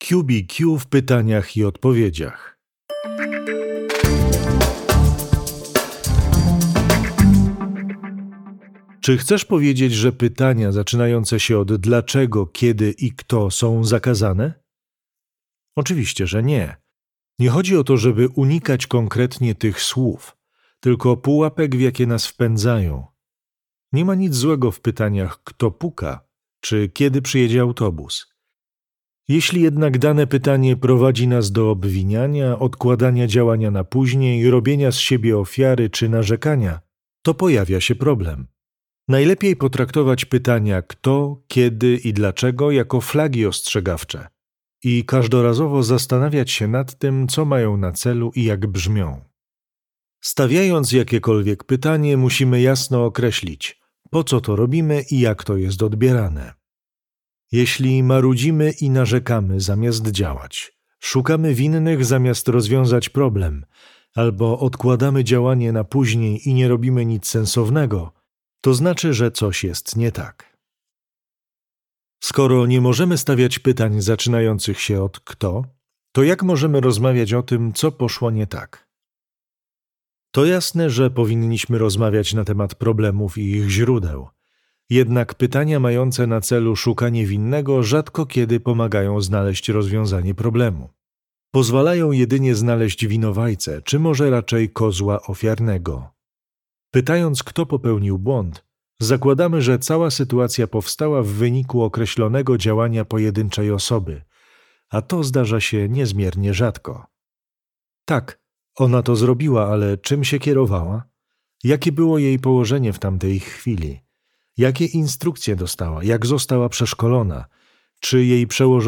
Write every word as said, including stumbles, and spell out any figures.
Q B Q w pytaniach i odpowiedziach. Czy chcesz powiedzieć, że pytania zaczynające się od dlaczego, kiedy i kto są zakazane? Oczywiście, że nie. Nie chodzi o to, żeby unikać konkretnie tych słów, tylko pułapek, w jakie nas wpędzają. Nie ma nic złego w pytaniach kto puka, czy kiedy przyjedzie autobus. Jeśli jednak dane pytanie prowadzi nas do obwiniania, odkładania działania na później, robienia z siebie ofiary czy narzekania, to pojawia się problem. Najlepiej potraktować pytania kto, kiedy i dlaczego jako flagi ostrzegawcze i każdorazowo zastanawiać się nad tym, co mają na celu i jak brzmią. Stawiając jakiekolwiek pytanie, musimy jasno określić, po co to robimy i jak to jest odbierane. Jeśli marudzimy i narzekamy zamiast działać, szukamy winnych zamiast rozwiązać problem, albo odkładamy działanie na później i nie robimy nic sensownego, to znaczy, że coś jest nie tak. Skoro nie możemy stawiać pytań zaczynających się od kto, to jak możemy rozmawiać o tym, co poszło nie tak? To jasne, że powinniśmy rozmawiać na temat problemów i ich źródeł. Jednak pytania mające na celu szukanie winnego rzadko kiedy pomagają znaleźć rozwiązanie problemu. Pozwalają jedynie znaleźć winowajcę, czy może raczej kozła ofiarnego. Pytając, kto popełnił błąd, zakładamy, że cała sytuacja powstała w wyniku określonego działania pojedynczej osoby, a to zdarza się niezmiernie rzadko. Tak, ona to zrobiła, ale czym się kierowała? Jakie było jej położenie w tamtej chwili? Jakie instrukcje dostała? Jak została przeszkolona? Czy jej przełożona